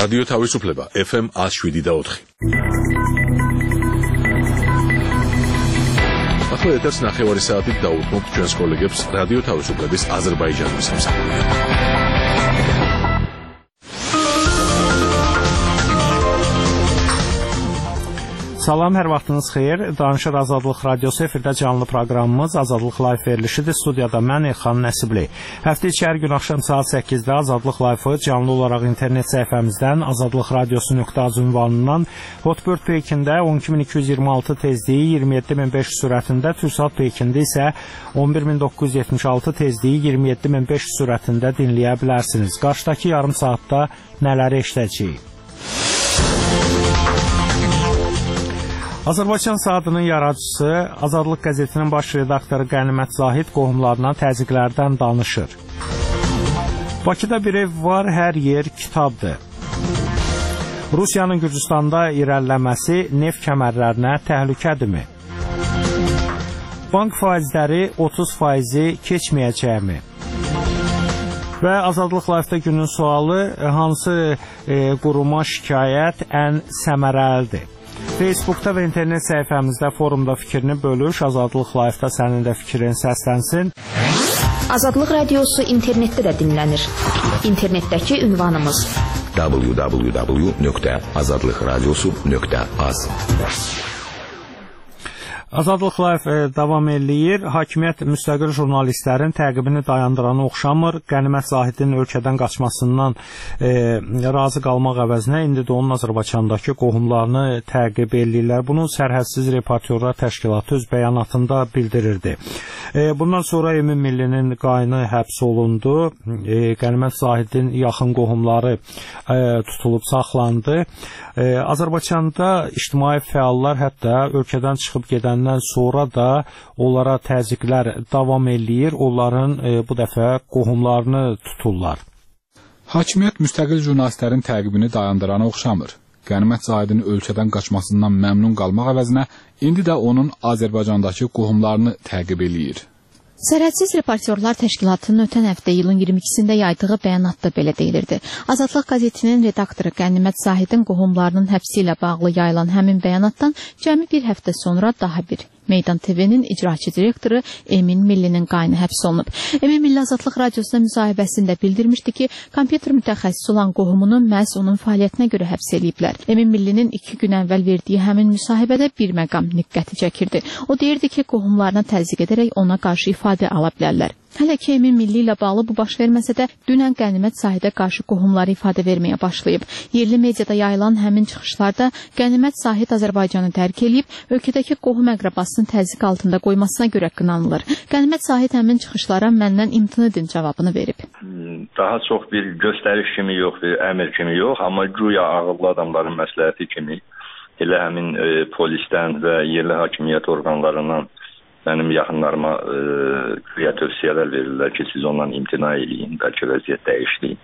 რადიო თავისუფლება FM 107.4. ახლა ეთერს ნახევარი საათით დაუბრუნებთ ჩვენს კოლეგებს რადიო თავისუფლების აზერბაიჯანის სამსახურში. Salam, hər vaxtınız xeyir. Danışır Azadlıq Radiosu efirdə canlı proqramımız Azadlıq Live verilişidir. Studiyada mən Elxan Nəsibli. Həftə içi hər gün axşam saat 8-də Azadlıq Live-ı canlı olaraq internet səhifəmizdən azadlıqradiosu.az ünvanından Hotbird Peykində 12226 tezliyi 27500 sürətində, Türksat Peykində isə 11976 tezliyi 27500 sürətində dinləyə bilərsiniz. Qarşıdakı yarım saatda nələri eşidəcəyik? Azərbaycan Saatının yaradıcısı, Azadlıq qəzetinin baş redaktoru Qənimət Zahid qohumlarına təzyiqlərdən danışır. Bakıda bir ev var, hər yer kitabdır. Rusiyanın Gürcüstanda irəliləməsi neft kəmərlərinə təhlükədirmi? Bank faizləri 30% keçməyəcəkmi? Və Azadlıq Live-da günün sualı, hansı quruma şikayət ən səmərəlidir? Facebookda və internet səhifəmizdə forumda fikrini bölüş, Azadlıq Live-da sənin də fikrin səslənsin. Azadlıq Radiosu internetdə də dinlənir. İnternetdəki ünvanımız www.azadlıqradiosu.az. Azadlıq Live davam eləyir. Hakimiyyət müstəqil jurnalistlərin təqibini dayandıranı oxşamır. Qənimət Zahidin ölkədən qaçmasından razı qalmaq əvəzinə indi də onun Azərbaycandakı qohumlarını təqib eləyirlər. Bunu Sərhədsiz Reportyorlar Təşkilatı öz bəyanatında bildirirdi. Bundan sonra Emin Millinin qayını həbs olundu. Qənimət Zahidin yaxın qohumları tutulub saxlandı. Azərbaycanda ictimai fəallar hətta ölkədən çıxıb gedəndən sonra da onlara təzyiqlər davam eləyir. Onların bu dəfə qohumlarını tuturlar. Hakimiyyət müstəqil jurnalistlərin təqibini dayandıranı oxşamır. Qənimət Zahidin ölkədən qaçmasından məmnun qalmaq əvəzinə indi də onun Azərbaycandakı qohumlarını təqib eləyir. Sərhədsiz Reportyorlar Təşkilatının ötən həftə yılın 22-sində yaydığı bəyanatda belə deyilirdi. Azadlıq qəzetinin redaktoru Qənimət Zahidin qohumlarının həbsi ilə bağlı yayılan həmin bəyanatdan cəmi bir həftə sonra daha bir Meydan TV-nin icraçı direktoru Emin Millinin qayını həbs olunub. Emin Milli Azadlıq Radiosuna müsahibəsində bildirmişdi ki, kompüter mütəxəssisi olan qohumunu məhz onun fəaliyyətinə görə həbs eləyiblər. Emin Millinin 2 gün əvvəl verdiyi həmin müsahibədə bir məqam diqqəti çəkirdi. O deyirdi ki, qohumlarına təzyiq edərək ona qarşı ifadə ala bilərlər. Hələ ki, Emin Milli ilə bağlı bu baş verməsə də, dünən Qənimət Zahidə qarşı qohumları ifadə verməyə başlayıb. Yerli mediada yayılan həmin çıxışlarda Qənimət Zahid Azərbaycanı tərk eləyib, ölkədəki qohum əqrabasını təzyiq altında qoymasına görə qınanılır. Qənimət Zahid həmin çıxışlara məndən imtina edin cavabını verib. Daha çox bir göstəriş kimi yox, bir əmr kimi yox, amma güya ağıllı adamların məsləhəti kimi elə həmin polisdən və yerli hakimiyyət orqanlarından mənim yaxınlarıma güya tövsiyələr verirlər ki, siz ondan imtina eləyin, bəlkə vəziyyət dəyişdiyin.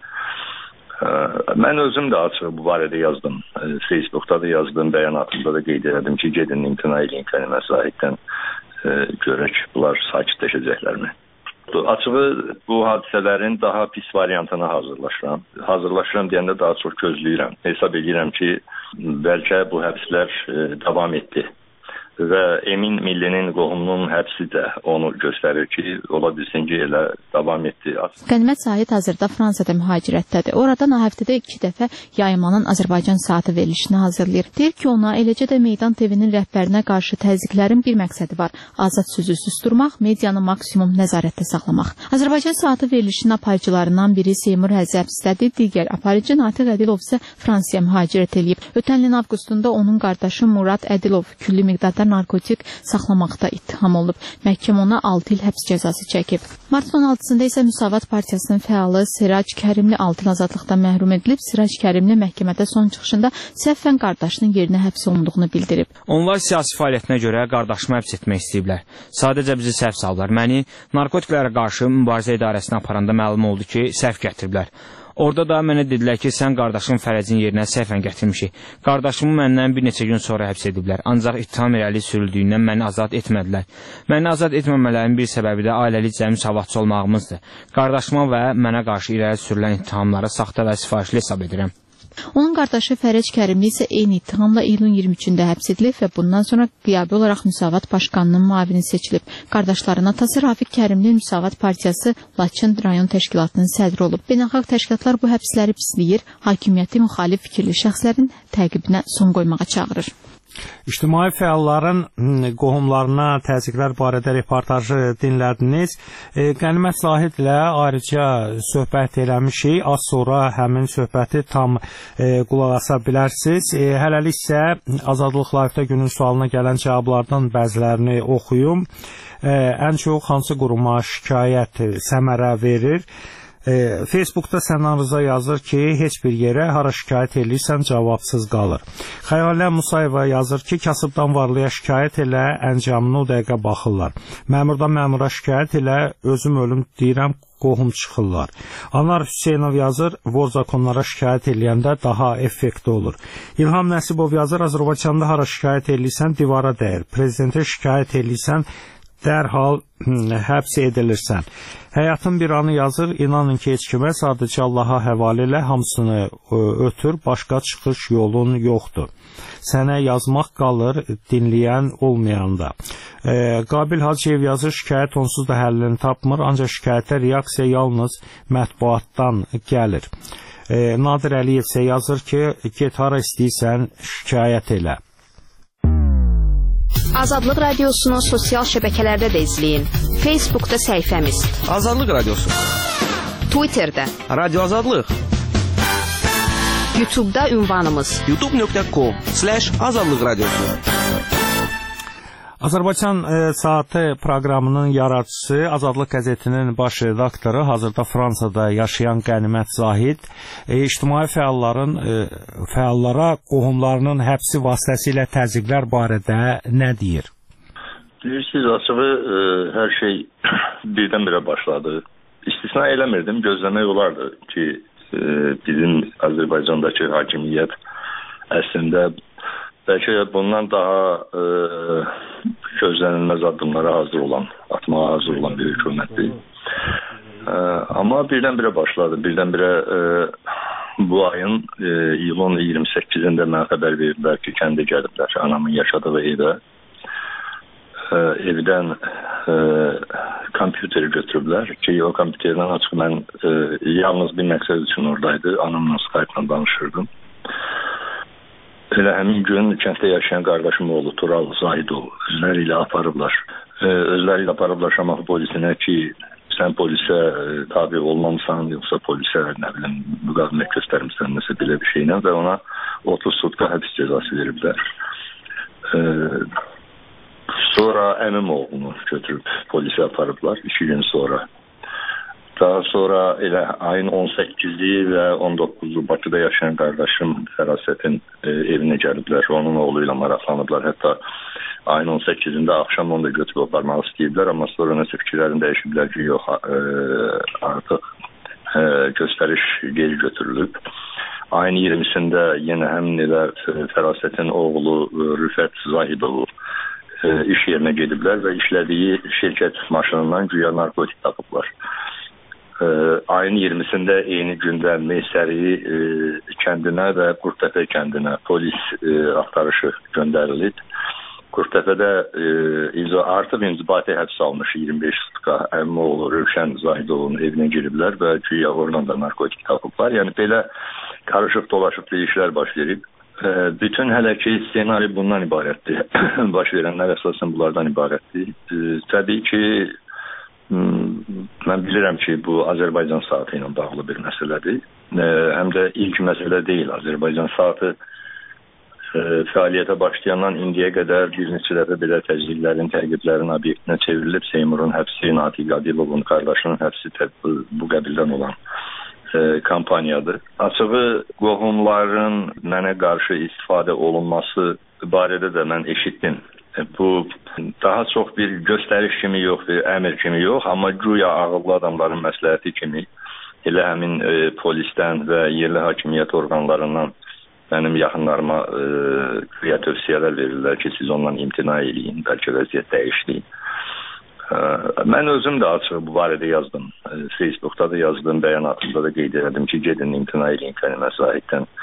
Mən özüm də açıq bu barədə yazdım. Facebookda da yazdım, bəyanatımda da qeyd edim ki, gedin imtina eləyin Qənimət Zahiddən, görək bunlar sakitləşəcəklərmi. Açığı bu hadisələrin daha pis variantına hazırlaşıram. Hazırlaşıram deyəndə daha çox gözləyirəm. Hesab edirəm ki, bəlkə bu həbslər davam etdi. Və Emin Millinin qohumunun həbsi də onu göstərir ki, ola bilsin ki, elə davam etdi. Qənimət Zahid hazırda Fransada mühacirətdədir. Oradan həftədə 2 dəfə yayımanın Azərbaycan Saatı verilişini hazırlayır. Deyir ki, ona eləcə də Meydan TV-nin rəhbərinə qarşı təzyiqlərin bir məqsədi var. Azad sözü susturmaq, medianı maksimum nəzarətdə saxlamaq. Azərbaycan Saatı verilişinin aparıcılarından biri Seymur Həzi həbsdədir. Digər aparıcı Natiq Ədilov isə Fransaya mühacirət edib. Ötən ilin avqustunda onun qardaşı Murad Ədilov külli miqdarda narkotik saxlamaqda ittiham olunub. Məhkəmə ona 6 il həbs cəzası çəkib. Martın 16-sında isə Müsavat Partiyasının fəalı Sirac Kərimli 6 il azadlıqdan məhrum edilib. Sirac Kərimli məhkəmədə son çıxışında səhvən qardaşının yerinə həbs olunduğunu bildirib. Onlar siyasi fəaliyyətinə görə qardaşımı həbs etmək istəyiblər. Sadəcə bizi səhv saldılar. Məni narkotiklərə qarşı mübarizə idarəsinə aparanda məlum oldu ki, səhv gətiriblər. Orada da mənə dedilər ki, sən qardaşın Fərəcin yerinə səhvən gətirmişik. Qardaşımı məndən bir neçə gün sonra həbs ediblər. Ancaq ittiham irəli sürüldüyündən məni azad etmədilər. Məni azad etməmələrin bir səbəbi də ailəli cəmi savadçı olmağımızdır. Qardaşıma və mənə qarşı irəli sürülən ittihamları saxta və sifarişli hesab edirəm. Onun qardaşı Fərəc Kərimi isə eyni ittihamla iyulun 23-də həbs edilib və bundan sonra qiyabi olaraq Müsavat Başqanının müavini seçilib. Qardaşların atası Rafiq Kərimli Müsavat Partiyası Laçın rayon təşkilatının sədri olub. Beynəlxalq təşkilatlar bu həbsləri pisləyir, hakimiyyəti müxalif fikirli şəxslərin təqibinə son qoymağa çağırır. İctimai fəalların qohumlarına təzyiqlər barədə reportajı dinlədiniz. Qənimət Zahid ilə ayrıca söhbət eləmişik. Az sonra həmin söhbəti tam qulaq asa bilərsiniz. Hələlik isə Azadlıq Live-da günün sualına gələn cavablardan bəzilərini oxuyum. Ən çox hansı quruma şikayət səmərə verir? Facebookda Sənan Rıza yazır ki, heç bir yerə hara şikayət edirsən cavabsız qalır. Xəyalə Musayeva yazır ki, kasıbdan varlıya şikayət elə, əncamını o dəqiqə baxırlar. Məmurdan məmura şikayət elə, özüm ölüm deyirəm, qohum çıxırlar. Anar Hüseynov yazır, vorzakonlara şikayət eləyəndə daha effektli olur. İlham Nəsibov yazır, Azərbaycanda hara şikayət edirsən divara dəyir. Prezidentə şikayət edirsən dərhal həbs edilirsən. Həyatın bir anı yazır, inanın ki, heç kimə sadəcə Allaha həvalə ilə hamısını ötür, başqa çıxış yolun yoxdur. Sənə yazmaq qalır, dinləyən olmayanda. Qabil Hacıyev yazır, şikayət onsuz da həllini tapmır, ancaq şikayətə reaksiya yalnız mətbuatdan gəlir. Nadir Əliyev isə yazır ki, get hara istəyirsən, şikayət elə. Azadlıq Radiosunu sosial şəbəkələrdə də izləyin. Facebookda səhifəmiz Azadlıq Radiosu, Twitterdə Radio Azadlıq, YouTube'da ünvanımız youtube.com/Azadlıq Radiosu. Azərbaycan Saatı proqramının yaradıcısı, Azadlıq qəzetinin baş redaktoru, hazırda Fransada yaşayan Qənimət Zahid, ictimai fəallara qohumlarının həbsi vasitəsilə təzyiqlər barədə nə deyir? Bilirsiniz, açığı hər şey birdən-birə başladı. İstisna eləmirdim, gözləmək olardı ki, bizim Azərbaycandakı hakimiyyət əslində bəlkə bundan daha gözlənilməz addımlara atmağa hazır olan bir hökumətdir. Amma birdən-birə başladı. Birdən-birə bu ayın iyulun 28-də mənə xəbər verdilər ki, kəndə gəliblər anamın yaşadığı evə. Evdən kompüteri götürüblər ki, o kompüterdən açıq mən yalnız bir məqsəd üçün oradaydı. Anamla Skype-la danışırdım. Elə həmin gün kənddə yaşayan qardaşım oğlu Tural Zahidov özləri ilə aparıblar. Şamaxı polisinə ki, sən polisə tabi olmamısan, yoxsa polisə nə bilim müqavimət göstərmişsən nəsə belə bir şeylə və ona 30 sutka həbs cəzası veriblər. Sonra əmim oğlunu götürüb polisə aparıblar 2 gün sonra. Daha sonra elə ayın 18-i və 19-u Bakıda yaşayan qardaşım Fərasətin evinə gəliblər. Onun oğlu ilə maraqlanıblar. Hətta ayın 18-də axşam onu da götürüb aparmaq istəyiblər. Amma sonra nəsə fikirlərini dəyişiblər ki, yox, artıq göstəriş geri götürülüb. Ayın 20-sində yenə həmin elə Fərasətin oğlu Rüfət Zahidovu iş yerinə gediblər və işlədiyi şirkət maşınından güya narkotik tapıblar. Ayın 20-sində eyni gündə Meysəri kəndinə və Qurtəpə kəndinə polis axtarışı göndərilib. Qurtəpədə artıq inzibati həbs almış 25 sutka əmmoğlu Rövşən Zahidovun evinə giriblər və güya oradan da narkotik tapıblar. Yəni belə qarışıq dolaşıqlı işlər baş verib. Bütün hələ ki ssenari bundan ibarətdir. Baş verənlər əsasən bunlardan ibarətdir. Təbii ki, mən bilirəm ki, bu Azərbaycan Saatı ilə bağlı bir məsələdir. Həm də ilk məsələ deyil. Azərbaycan Saatı fəaliyyətə başlayandan indiyə qədər bir neçə dəfə belə təzyiqlərin, təqiblərin obyektinə çevrilib. Seymurun həbsi, Natiq Adilovun qardaşının həbsi bu qəbildən olan kampaniyadır. Açığı qohumların mənə qarşı istifadə olunması barədə də mən eşitdim. Bu daha çox bir göstəriş kimi yox, bir əmr kimi yox, amma güya ağıllı adamların məsləhəti kimi elə həmin polisdən və yerli hakimiyyət orqanlarından mənim yaxınlarıma güya tövsiyələr verirlər ki, siz ondan imtina eləyin, bəlkə vəziyyət dəyişdiyin. Mən özüm də açıq bu barədə yazdım. Facebookda da yazdım, bəyanatımda da qeyd elədim ki, gedin imtina eləyin Qənimət Zahiddən.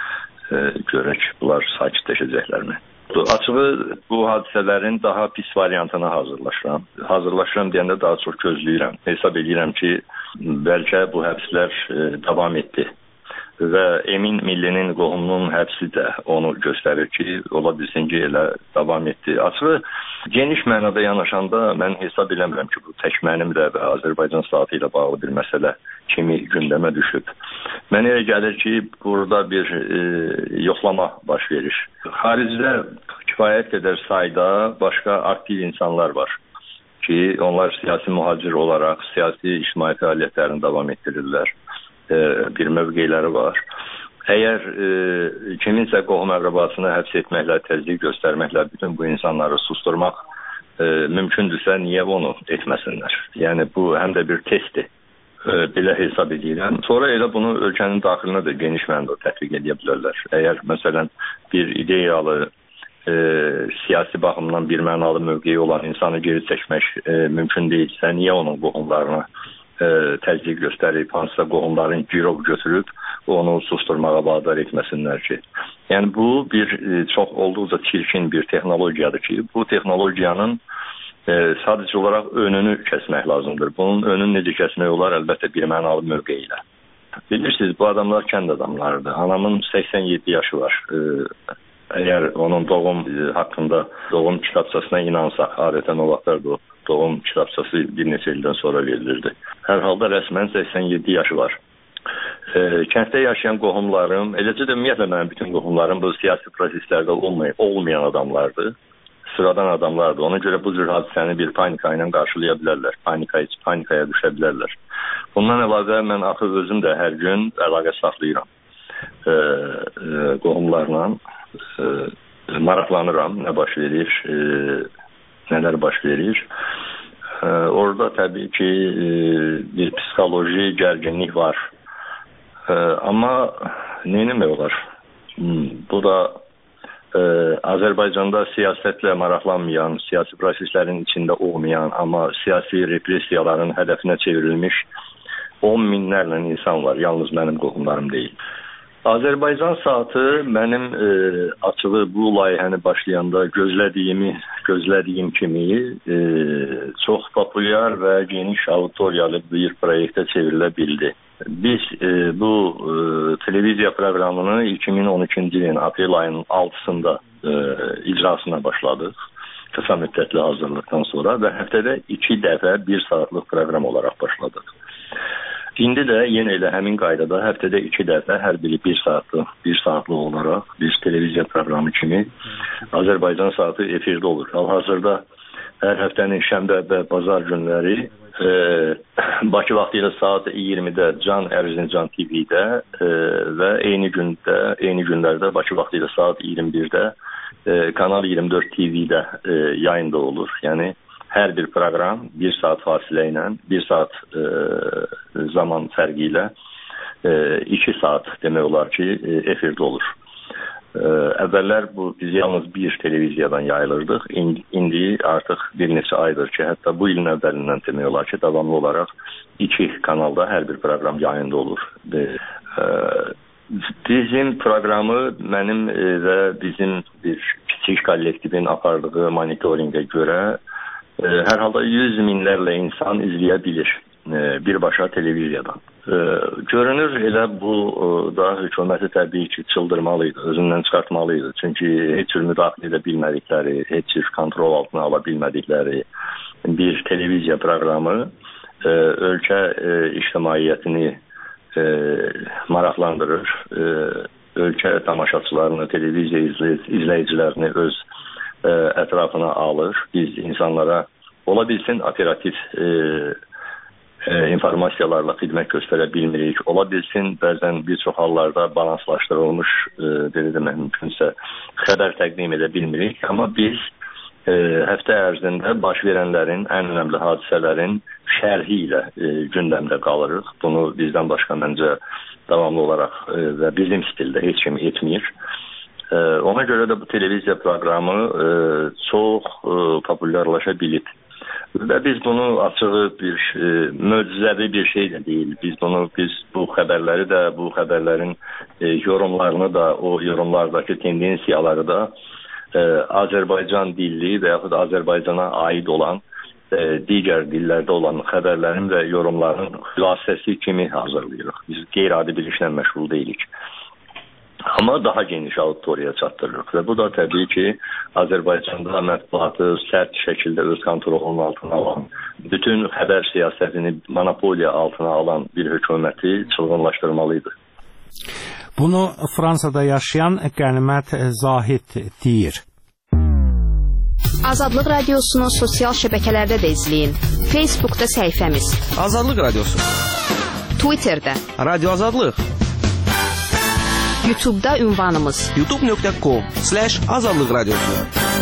görək bunlar sakitləşəcəklərmi? Açığı bu hadisələrin daha pis variantına hazırlaşıram deyəndə daha çox gözləyirəm. Hesab edirəm ki, bəlkə bu həbslər davam etdi və Emin Millinin qohumunun həbsi də onu göstərir ki, ola bilsin ki, elə davam etdi. Açığı geniş mənada yanaşanda mən hesab eləmirəm ki, bu tək mənim də və Azərbaycan saatı ilə bağlı bir məsələ kimi gündəmə düşüb. Mənə elə gəlir ki, burada bir yoxlama baş verir. Xaricdə kifayət qədər sayda başqa aktiv insanlar var ki, onlar siyasi mühacir olaraq siyasi ictimai fəaliyyətlərini davam etdirirlər. Bir mövqeləri var. Əgər kiminsə qohum əqrabasını həbs etməklə, təzyiq göstərməklə bütün bu insanları susturmaq mümkündürsə, niyə onu etməsinlər? Yəni, bu həm də bir testdir. Belə hesab edirəm. Sonra elə bunu ölkənin daxilinə də geniş mənada tətbiq edə bilərlər. Əgər, məsələn, bir ideyalı, siyasi baxımdan bir mənalı mövqeyi olan insanı geri çəkmək mümkün deyilsə, niyə onun qohumlarına təzyiq göstərib, hansısa qohumların girov götürüb onu susturmağa vadar etməsinlər ki. Yəni, bu bir çox olduqca çirkin bir texnologiyadır ki, bu texnologiyanın sadəcə olaraq önünü kəsmək lazımdır. Bunun önünü necə kəsmək olar? Əlbəttə bir mənalı mövqe ilə. Bilirsiniz, bu adamlar kənd adamlarıdır. Anamın 87 yaşı var. Əgər onun doğum haqqında doğum kitabçasına inansaq, adətən o vaxtlarda doğum kitabçası bir neçə ildən sonra verilirdi. Hər halda rəsmən 87 yaşı var. Kənddə yaşayan qohumlarım, eləcə də ümumiyyətlə mənim bütün qohumlarım bu siyasi proseslərdə olmayan adamlardır. Sıradan adamlardır. Ona görə bu cür hadisəni bir panika ilə qarşılaya bilərlər. Panikaya düşə bilərlər. Bundan əlavə mən axı özüm də hər gün əlaqə saxlayıram qohumlarla. Maraqlanıram, nə baş verir, nələr baş verir. Orada təbii ki, bir psixoloji gərginlik var. Amma neyinmək olar? Bu da Azərbaycanda siyasətlə maraqlanmayan, siyasi proseslərin içində olmayan, amma siyasi repressiyaların hədəfinə çevrilmiş 10 minlərlə insan var. Yalnız mənim qohumlarım deyil. Azərbaycan saatı mənim açığı bu layihəni başlayanda gözlədiyim kimi çox populyar və geniş auditoriyalı bir proyektə çevrilə bildi. Biz bu televiziya proqramını 2012-ci ilin aprel ayının 6-sında icrasına başladıq. Kısa müddətli hazırlıqdan sonra və həftədə 2 dəfə 1 saatlıq proqram olaraq başladıq. İndi də yenə elə həmin qaydada həftədə 2 dəfə hər biri 1 saatlıq olaraq bir televiziya proqramı kimi Azərbaycan saatı efirdə olur. Hal-hazırda hər həftənin şənbə və bazar günləri Bakı vaxtı ilə saat 20-də Can Erzincan TV-də və eyni günlərdə Bakı vaxtı ilə saat 21-də Kanal 24 TV-də yayında olur. Yəni hər bir proqram 1 saat fasilə ilə, 1 saat zaman fərqi ilə 2 saat demək olar ki, efirdə olur. Əvvəllər biz yalnız bir televiziyadan yayılırdıq. İndi artıq bir neçə aydır ki, hətta bu ilin əvvəlindən demək olar ki, davamlı olaraq 2 kanalda hər bir proqram yayında olur. Bizim proqramı mənim və bizim bir kiçik kollektivin apardığı monitoringə görə hər halda 100 minlərlə insan izləyə bilir birbaşa televiziyadan. Görünür elə bu da hökuməti təbii ki çıldırmalıydı, özündən çıxartmalıydı. Çünki heç cür müdaxilə edə bilmədikləri, heç cür kontrol altına ala bilmədikləri bir televiziya proqramı ölkə ictimaiyyətini maraqlandırır, ölkə tamaşaçılarını, televiziya izləyicilərini öz ətrafına alır. Biz insanlara ola bilsin operativ informasiyalarla xidmət göstərə bilmirik. Ola bilsin, bəzən bir çox hallarda balanslaşdırılmış, mümkünsə xəbər təqdim edə bilmirik. Amma biz həftə ərzində baş verənlərin, ən önəmli hadisələrin şərhi ilə gündəmdə qalırıq. Bunu bizdən başqa məncə davamlı olaraq və bizim stildə heç kim etmir. Ona görə də bu televiziya proqramı çox populyarlaşa bilib. Və biz bunu açığı bir möcüzəvi bir şey də deyil. Biz bu xəbərləri də, bu xəbərlərin yorumlarını da, o yorumlardakı tendensiyaları da Azərbaycan dilli və yaxud Azərbaycana aid olan digər dillərdə olan xəbərlərin və yorumların xülasəsi kimi hazırlayırıq. Biz qeyri-adi bir işlə məşğul deyilik. Amma daha geniş auditoriyaya çatdırırıq və bu da təbii ki, Azərbaycanda mətbuatı sərt şəkildə öz kontrolunun altına alan, bütün xəbər siyasətini monopoliya altına alan bir hökuməti çılğınlaşdırmalıydı. Bunu Fransada yaşayan Qənimət Zahid deyir. Azadlıq Radiosunu sosial şəbəkələrdə də izləyin. Facebookda səhifəmiz Azadlıq Radiosu, Twitterdə, Radyo Azadlıq, YouTube'da ünvanımız youtube.com/azadlıq radiosu.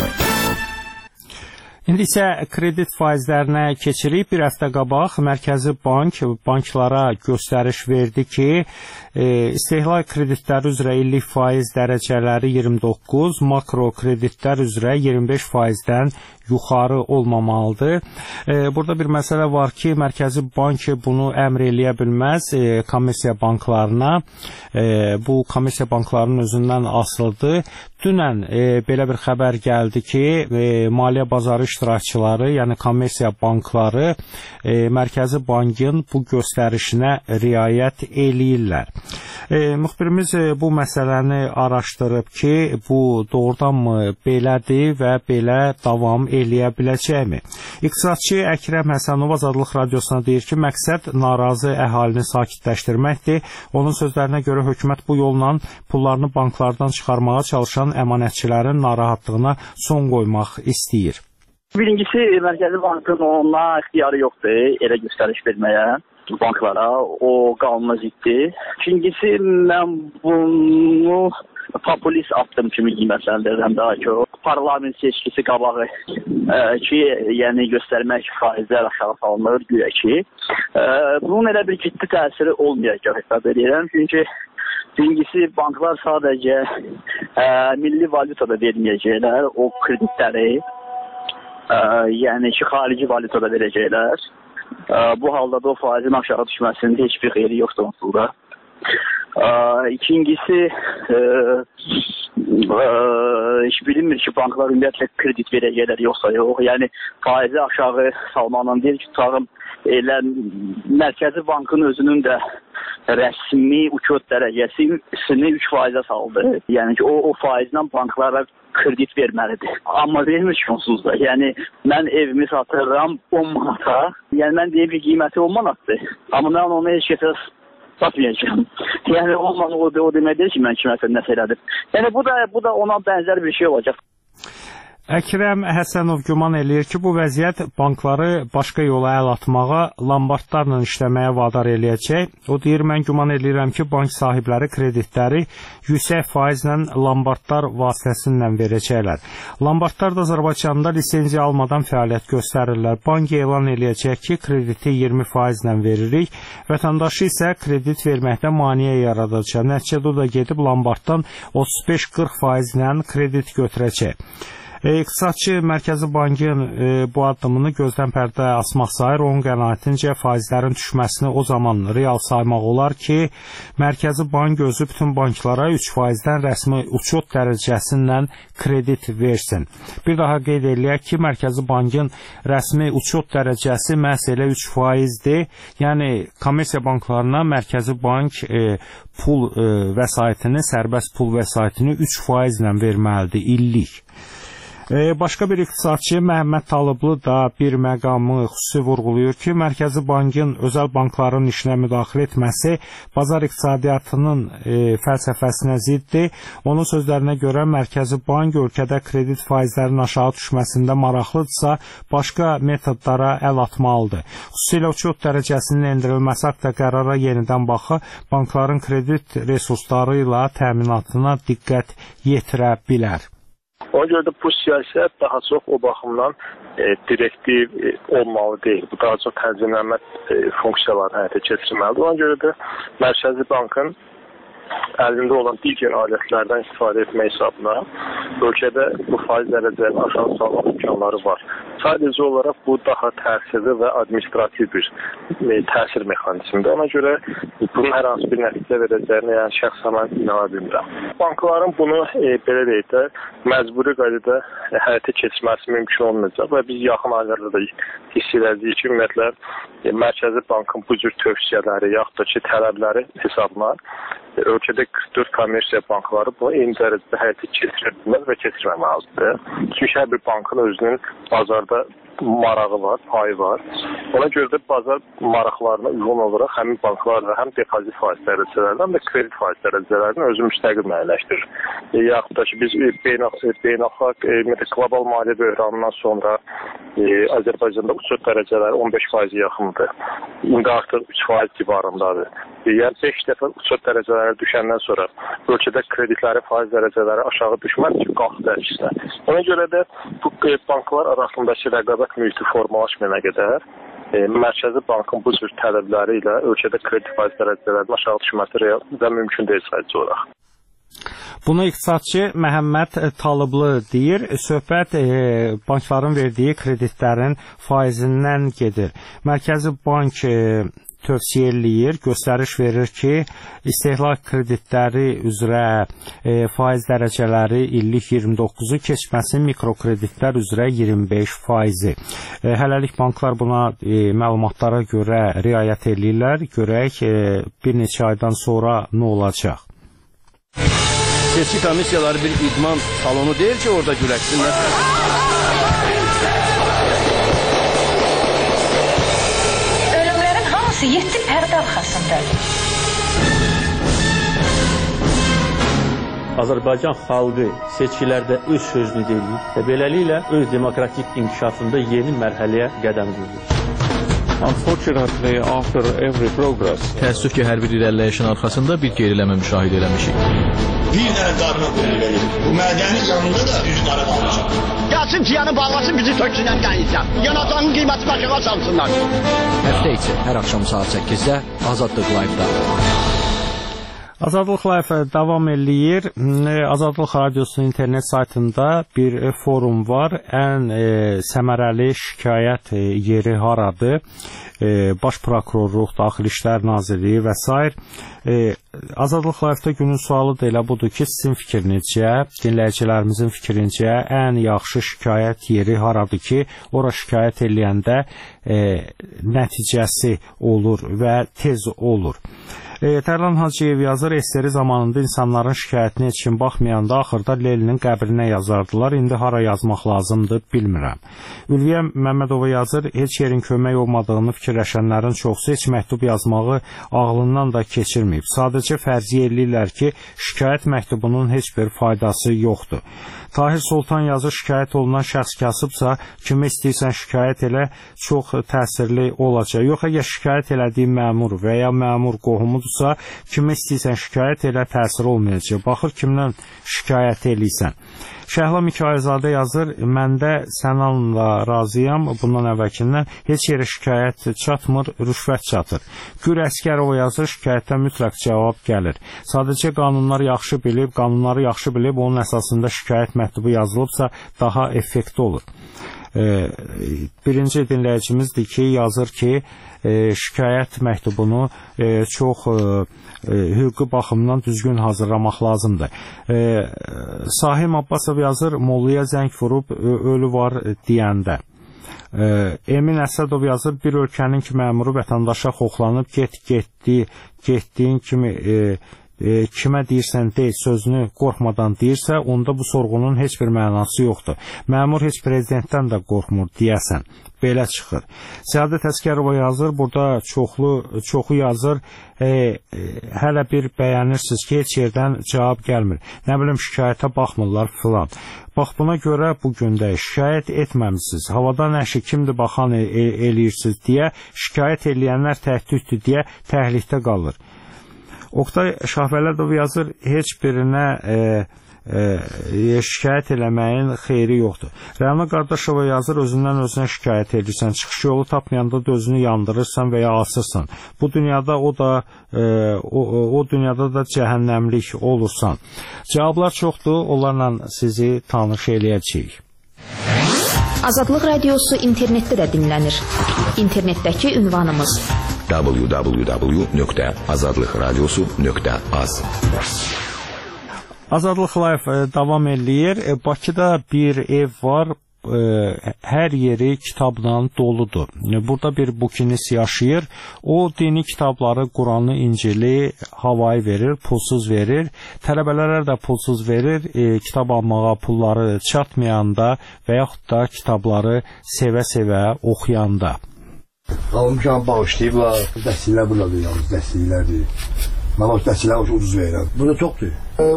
İndi isə kredit faizlərinə keçirik. Bir həftə qabaq Mərkəzi Bank banklara göstəriş verdi ki, istehlak kreditləri üzrə illik faiz dərəcələri 29, makro kreditlər üzrə 25 faizdən yuxarı olmamalıdır. Burada bir məsələ var ki, Mərkəzi Bank bunu əmr eləyə bilməz komissiya banklarına. Bu komissiya banklarının özündən asılıdır. Dünən belə bir xəbər gəldi ki, maliyyə bazarı iştirakçıları, yəni kommersiya bankları Mərkəzi Bankın bu göstərişinə riayət eləyirlər. Müxbirimiz bu məsələni araşdırıb ki, bu doğrudanmı belədir və belə davam eləyə biləcəkmi? İqtisadçı Əkrəm Həsənov Azadlıq Radiosuna deyir ki, məqsəd narazı əhalini sakitləşdirməkdir. Onun sözlərinə görə hökumət bu yolla pullarını banklardan çıxarmağa çalışan əmanətçilərin narahatlığına son qoymaq istəyir. Birincisi, Mərkəzi Bankın ona ixtiyarı yoxdur elə göstəriş verməyə banklara, o qanuna ziddir. İkincisi, mən bunu populist addım kimi qiymətləndirirəm daha ki, parlament seçkisi qabağı ki, yəni göstərmək faizlər aşağı salınır, güya ki. Bunun elə bir ciddi təsiri olmayacaq hesab edirəm. Çünki birincisi, banklar sadəcə milli valyutada verməyəcəklər o kreditləri, yəni ki, xarici valyutada verəcəklər. Bu halda da o faizin aşağı düşməsində heç bir xeyri yoxdur onsuzda. İkincisi, heç bilinmir ki, banklar ümumiyyətlə kredit verəcəklər yoxsa yox. Yəni, faizi aşağı salmanın deyil ki, tutarım, elə Mərkəzi Bankın özünün də rəsmi uçot dərəcəsini 3%-ə saldı. Yəni ki, o faizlə banklara kredit verməlidir. Amma vermir ki, onsuz da. Yəni, mən evimi satıram 10 manata. Yəni, mən deyim ki, qiyməti 10 manatdır. Amma mən onu heç kəsə satmayacağım. Yəni, o deməkdir ki, mən kiməsə nəsə elədim. Yəni, bu da ona bənzər bir şey olacaq. Əkrəm Həsənov güman eləyir ki, bu vəziyyət bankları başqa yola əl atmağa, lambardlarla işləməyə vadar eləyəcək. O deyir, mən güman eləyirəm ki, bank sahibləri kreditləri yüksək faizlə lambardlar vasitəsilə verəcəklər. Lambardlar da Azərbaycanda lisenziya almadan fəaliyyət göstərirlər. Bank elan eləyəcək ki, krediti 20% veririk. Vətəndaşı isə kredit verməkdə maneə yaradacaq. Nəticədə o da gedib lambarddan 35-40% kredit götürəcək. İqtisadçı Mərkəzi Bankın bu addımını gözdən pərdə asmaq sayır. Onun qənaətincə faizlərin düşməsini o zaman real saymaq olar ki, Mərkəzi Bank özü bütün banklara 3%-dən rəsmi uçot dərəcəsindən kredit versin. Bir daha qeyd eləyək ki, Mərkəzi Bankın rəsmi uçot dərəcəsi məhz elə 3%-dir. Yəni, kommersiya banklarına Mərkəzi Bank pul vəsaitini, sərbəst pul vəsaitini 3%-lə verməlidir illik. Başqa bir iqtisadçı Məhəmməd Talıblı da bir məqamı xüsusi vurğulayır ki, Mərkəzi Bankın özəl bankların işinə müdaxilə etməsi bazar iqtisadiyyatının fəlsəfəsinə ziddir. Onun sözlərinə görə Mərkəzi Bank ölkədə kredit faizlərinin aşağı düşməsində maraqlıdırsa, başqa metodlara əl atmalıdır. Xüsusilə uçot dərəcəsinin endirilməsi haqqında qərara yenidən baxı, bankların kredit resursları ilə təminatına diqqət yetirə bilər. Ona görə də bu siyasət daha çox o baxımdan direktiv olmalı deyil. Bu daha çox tənzimlənmə funksiyalarını həyata keçirməlidir. Ona görə də Mərkəzi Bankın əlində olan digər alətlərdən istifadə etmək hesabına ölkədə bu faiz dərəcələrini aşağı salmaq imkanları var. Sadəcə olaraq bu daha təsirli və administrativ bir təsir mexanizmidir. Ona görə bunun hər hansı bir nəticə verəcəyini yəni şəxsən mən inana bilmirəm. Bankların bunu belə deyək də məcburi qaydada həyata keçirməsi mümkün olmayacaq və biz yaxın aylarda da hiss edəcəyik ki, ümumiyyətlə Mərkəzi Bankın bu cür tövsiyələri yaxud da ki, tələbləri hesabına ölkədə 44 kommersiya bankları bunu eyni dərəcədə həyata keçirə bilməz və keçirməməlidir. Çünki hər bir bankın özünün bazarda marağı var, payı var. Ona görə də bazar maraqlarına uyğun olaraq həmin banklar da həm depozit faiz dərəcələrini, həm də kredit faiz dərəcələrini özü müstəqil müəyyənləşdirir. Yaxud da ki, biz beynəlxalq qlobal maliyyə böhranından sonra Azərbaycanda uçot dərəcələri 15% yaxındır. İndi artıq 3% civarındadır. Yəni 5 dəfə uçot dərəcələri düşəndən sonra ölkədə kreditləri, faiz dərəcələri aşağı düşməz ki, qalxdı əksinə. Ona görə də bu banklar arasındakı rəqabət mühiti formalaşmayana qədər Mərkəzi Bankın bu cür tələbləri ilə ölkədə kredit faiz dərəcələrinin aşağı düşməsi real və mümkün deyil sadəcə olaraq. Bunu iqtisadçı Məhəmməd Talıblı deyir. Söhbət bankların verdiyi kreditlərin faizindən gedir. Mərkəzi Bank tövsiyə eləyir, göstəriş verir ki, istehlak kreditləri üzrə faiz dərəcələri illik 29-u keçməsin, mikrokreditlər üzrə 25%. Hələlik banklar buna məlumatlara görə riayət eləyirlər. Görək bir neçə aydan sonra nə olacaq? Seçki komissiyaları bir idman salonu deyil ki, orada güləşsinlər. Ölümlərin hamısı 7 pərdə arxasındadır. Azərbaycan xalqı seçkilərdə öz sözünü deyir və beləliklə öz demokratik inkişafında yeni mərhələyə qədəm qoyur. Unfortunately, after every progress, təəssüf ki, hər bir irəliləyişin arxasında bir geriləmə müşahidə eləmişik. Bir dənə qarına qoyulur. Bu mədənin yanında da üzü qara qalacaq. Gəlsin piyanı bağlasın, bizi töksünən qayıtacaq. Yanacağın qiyməti başına salsınlar. Həftə içi hər axşam saat 8-də Azadlıq Live-da. Azadlıq Live davam eləyir. Azadlıq Radiosunun internet saytında bir forum var. Ən səmərəli şikayət yeri haradır? Baş Prokurorluq, Daxili İşlər Nazirliyi və s. Azadlıq Live-da günün sualı da elə budur ki, sizin fikrinizcə, dinləyicilərimizin fikrincə ən yaxşı şikayət yeri haradır ki, ora şikayət eləyəndə nəticəsi olur və tez olur. Tərlan Hacıyev yazır, SSR zamanında insanların şikayətini heç kim baxmayanda axırda Lelinin qəbrinə yazardılar. İndi hara yazmaq lazımdır, bilmirəm. Ülviyə Məmmədova yazır, heç yerin kömək olmadığını fikirləşənlərin çoxsu heç məktub yazmağı ağlından da keçirməyib. Sadəcə fərziyə eləyirlər ki, şikayət məktubunun heç bir faydası yoxdur. Tahir Sultan yazır, şikayət olunan şəxs kasıbsa, kimi istəyirsən şikayət elə, çox təsirli olacaq. Yox, əgər şikayət elədiyi məmur və ya məmur qohumudursa, kimi istəyirsən şikayət elə, təsir olmayacaq. Baxır, kimdən şikayət eləyirsən. Şəhla Mikailzadə yazır, məndə Sənanla razıyam, bundan əvvəlkindən heç yerə şikayət çatmır, rüşvət çatır. Gür Əskərova yazır, şikayətdən mütləq cavab gəlir. Sadəcə qanunları yaxşı bilib, onun əsasında şikayət məktubu yazılıbsa daha effektiv olur. Birinci dinləyicimizdir ki, yazır ki, şikayət məktubunu çox hüquqi baxımdan düzgün hazırlamaq lazımdır. Sahim Abbasov yazır, Mollaya zəng vurub ölü var deyəndə. Emin Əsədov yazır, bir ölkənin ki məmuru vətəndaşa xoxlanıb getdiyin kimi kimə deyirsən deyil sözünü qorxmadan deyirsə, onda bu sorğunun heç bir mənası yoxdur. Məmur heç prezidentdən də qorxmur deyəsən. Belə çıxır. Səadət Əskərova yazır, burada çoxu yazır, hələ bir bəyənirsiniz ki, heç yerdən cavab gəlmir. Nə bilim, şikayətə baxmırlar filan. Bax, buna görə bu gündə şikayət etməmişsiniz. Havada nəşi kimdir baxan eləyirsiniz deyə, şikayət eləyənlər təhdüddür deyə təhlükdə qalır. Oqtay Şahvələdov yazır, heç birinə şikayət eləməyin xeyri yoxdur. Rəna Qardaşova yazır, özündən özünə şikayət edirsən, çıxış yolu tapmayanda da özünü yandırırsan və ya asırsan. Bu dünyada o dünyada da cəhənnəmlik olursan. Cavablar çoxdur, onlarla sizi tanış eləyəcəyik. Azadlıq radiosu internetdə də dinlənir. İnternetdəki ünvanımız www.azadlıqradiosu.az. Azadlıq Live davam eləyir. Bakıda bir ev var. Hər yeri kitabla doludur. Burada bir bukinist yaşayır. O dini kitabları, Quranı, İncili havayı verir, pulsuz verir. Tələbələrə də pulsuz verir. Kitab almağa pulları çatmayanda və yaxud da kitabları sevə-sevə oxuyanda. Almışam, bağışlayıblar. Dəstəklər buradadır, yalnız dəstəklərdir. Mən o dəstəklər ucuz verirəm. Burada çoxdur.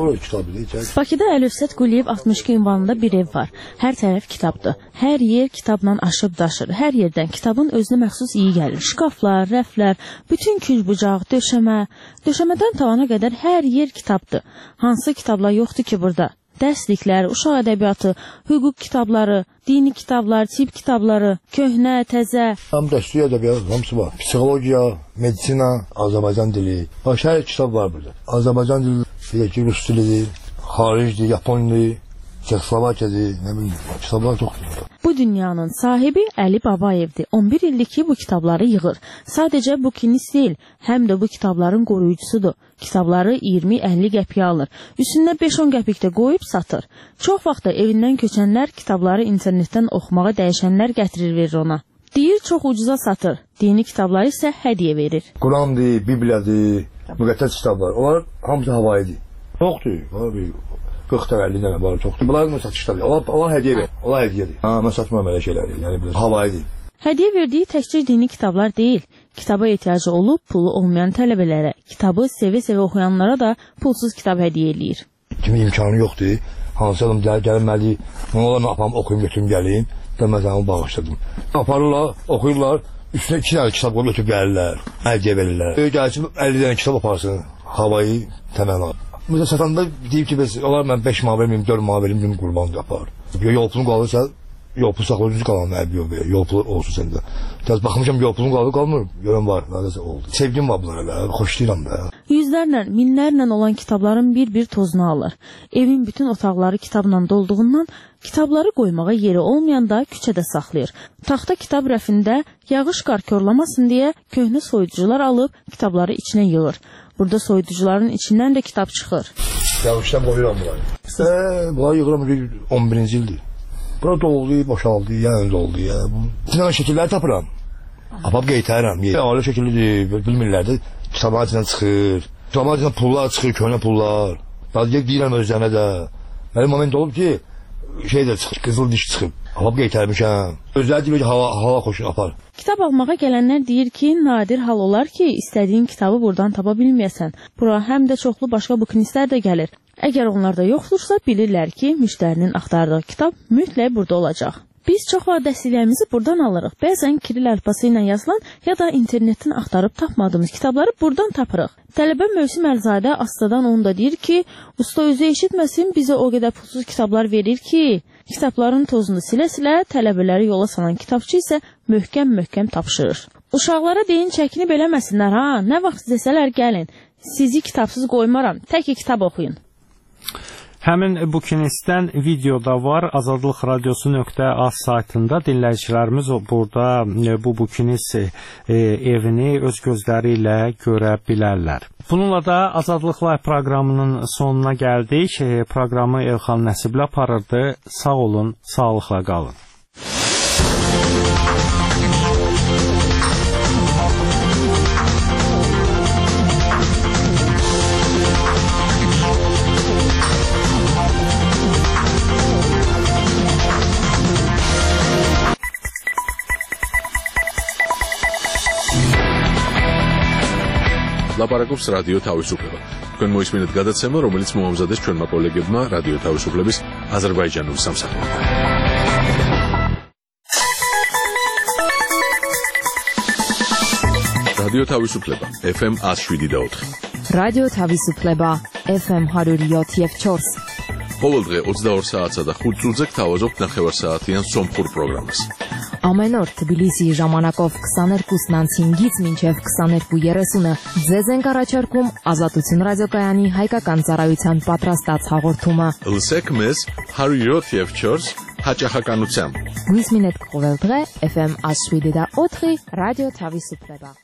Bakıda Əlövsət Quliyev 62 ünvanında bir ev var. Hər tərəf kitabdır. Hər yer kitabla aşıb daşır. Hər yerdən kitabın özünə məxsus iyi gəlir. Şkaflar, rəflər, bütün külbucaq, döşəmədən tavana qədər hər yer kitabdır. Hansı kitablar yoxdur ki burada? Dərsliklər, uşaq ədəbiyyatı, hüquq kitabları, dini kitablar, tip kitabları, köhnə, təzə. Həm dəstək ədəbiyyatı, hamısı var. Psixologiya, medisina, Azərbaycan dili. Başqa hər kitab var burada. Azərbaycan dili, Rus dilidir, xaricdir, Yapon dili, Çexoslovakiyadır, nə bilim, kitablar çoxdur. Bu dünyanın sahibi Əli Babayevdir. 11 ildir ki, bu kitabları yığır. Sadəcə bu kinist deyil, həm də bu kitabların qoruyucusudur. Kitabları 20-50 qəpiyə alır. Üstünə 5-10 qəpik də qoyub satır. Çox vaxtda evindən köçənlər kitabları internetdən oxumağa dəyişənlər gətirir verir ona. Deyir, çox ucuza satır. Dini kitabları isə hədiyyə verir. Qurandır, Bibliyadır, müqəddəs kitablar. Onlar hamısı havayıdır. Çoxdur. 40-50 dənə var, çoxdur. Bunlar mı satışdadır? Allah hədiyyə verir. Allah hədiyyədir. Mən satmam elə şeyləri. Yəni havayıdır. Hədiyyə verdiyi təkcə dini kitablar deyil. Kitaba ehtiyacı olub, pulu olmayan tələbələrə, kitabı sevə-sevə oxuyanlara da pulsuz kitab hədiyyə eləyir. Kimi imkanı yoxdur. Hansı adam gəlməli, onlarla apam oxuyum, götürüm gəleyim. Dəməzəmi bağışladım. Aparırlar, oxuyurlar, üstünə 2 dənə kitab qoyub götürüb gəlirlər, hədiyyə verirlər. Gəlsin 50 dənə kitab aparsın, havayı təməl. Mesela satanda deyib ki, onlar mən 5 manat verməyim, 4 manat verməyim, qurban yapar. Yol pulun qalırsa, yol pul saxlayıcı qalan yol pulu olsun səndə. Təz baxmışam, yol pulun qalmır, görən var, nəsə oldu. Sevgim var bunlara, xoşlayıram da. Yüzlərlə, minlərlə olan kitabların bir-bir tozunu alır. Evin bütün otaqları kitabla dolduğundan kitabları qoymağa yeri olmayanda küçədə saxlayır. Taxta kitab rəfində yağış qar körləməsin deyə köhnə soyuducular alıb kitabları içinə yığır. Burada soyuducuların içindən də kitab çıxır. Yağışdan qoyuram bunları. Bunları yığıram 11-ci ildir. Bura doldu, boşaldı, yəni doldu. İçindən şəkilləri tapıram. Apap qeytərirəm. Alə şəkillidir, bilmirlər də kitabların içindən çıxır. Kitabların içindən pullar çıxır, köhnə pullar. Deyirəm özlərinə də. Mənim moment olub ki, şey də çıxır, qızıl diş çıxıb. Apap qeytərmişəm. Özləri deyir ki, hava xoşun apar. Kitab almağa gələnlər deyir ki, nadir hal olar ki, istədiyin kitabı buradan tapa bilməyəsən. Bura həm də çoxlu başqa bukinistlər də gəlir. Əgər onlar da yoxdursa, bilirlər ki, müştərinin axtardığı kitab mütləq burada olacaq. Biz çox vaxt dəstəklərimizi buradan alırıq. Bəzən kiril əlifbası ilə yazılan ya da internetdən axtarıb tapmadığımız kitabları buradan tapırıq. Tələbə Mövsim Əlzadə Astadan onu da deyir ki, usta özü eşitməsin, bizə o qədər pulsuz kitablar verir ki, kitabların tozunu silə-silə tələbələri yola salan kitabçı isə möhkəm-möhkəm tapşırır. Uşaqlara deyin çəkinib eləməsinlər, ha, nə vaxt desələr gəlin, sizi kitabsız qoymaram, tək kitab oxuyun. Həmin bukinistdən video da var. Azadlıqradiosu.az saytında dinləyicilərimiz burada bu bukinist evini öz gözləri ilə görə bilərlər. Bununla da Azadlıq Live proqramının sonuna gəldik. Proqramı Elxan Nəsiblə aparırdı. Sağ olun, sağlıqla qalın. ლაპარაკობს რადიო თავისუფლება. თქვენ მოისმინეთ გადაცემა, რომელიც მოამზადეს ჩვენმა კოლეგებმა რადიო თავისუფლების აზერბაიჯანულ სამსახურში. რადიო თავისუფლება FM 107.4. რადიო თავისუფლება FM 107.4. ყოველდღე 22 საათსა და 5 წუთზე გთავაზობთ ნახევარსაათიან სომხურ პროგრამას. Ամեն օր Թբիլիսիի ժամանակով 22:05-ից մինչև 22:30-ը ձեզ ենք առաջարկում Ազատություն ռադիոկայանի հայկական ծառայության պատրաստած հաղորդումը։ Լսեք մեզ 107.4 հաճախականությամբ։ Գույս մինետ կողել դղե FM Աշվիդի դա օթրի ռադիո թավի սուպտեբա։